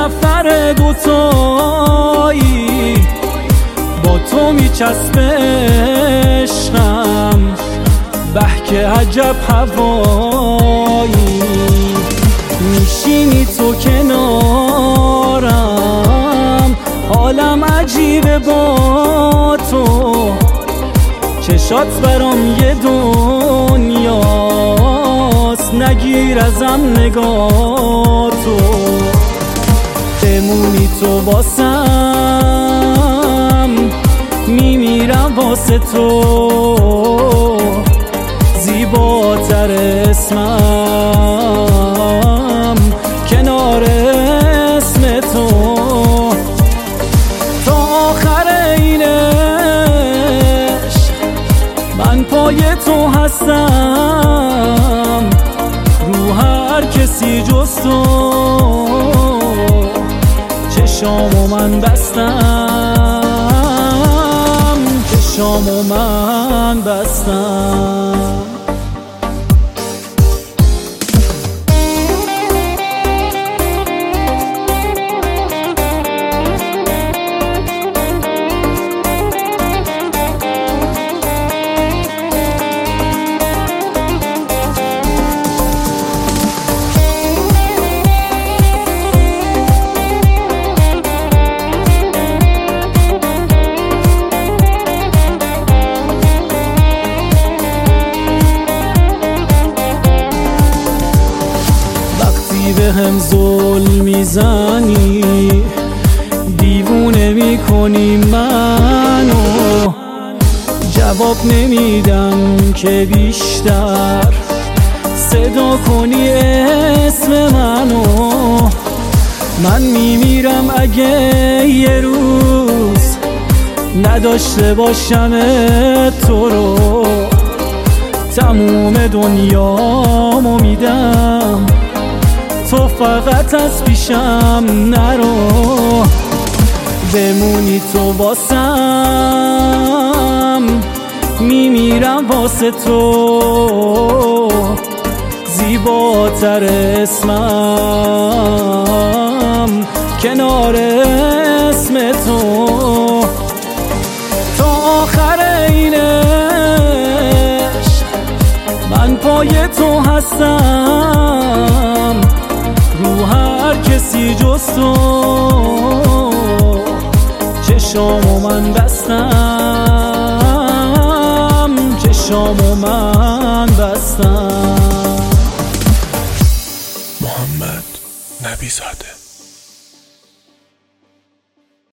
سفر دوتایی، با تو میچسبه عشقم، به که عجب هوایی. میشینی تو کنارم، حالم عجیبه با تو، چشات برام یه دنیاست، نگیر ازم نگاه تو. بمونی تو واسم، میمیرم واسه تو، زیباتر اسمم کنار اسم تو. تا آخر این عشق من پای تو هستم، رو هر کسی جز تو چشامو من بستم، چشامو من بستم. به هم ظلم میزنی، دیوونه میکنی منو، جواب نمیدم که بیشتر صدا کنی اسم منو. من میمیرم اگه یه روز نداشته باشم تو رو، تموم دنیامو میدم، تو فقط از پیشم نرو. بمونی تو واسم، میمیرم واسه تو، زیباتر اسمم کنار اسم تو. تا آخر این عشق من پای تو هستم، رو هر کسی جز تو چشامو من بستم، چشامو من بستم. محمد نبیزاده.